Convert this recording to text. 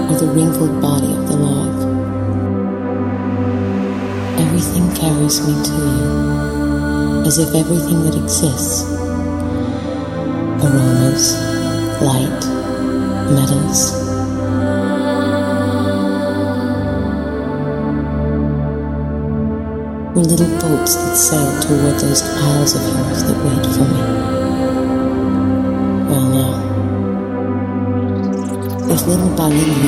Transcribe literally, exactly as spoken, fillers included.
or the wrinkled body of the log. Everything carries me to you, as if everything that exists, aromas, light, metals, were little boats that sailed toward those isles of yours that wait for me. Well now, if little by little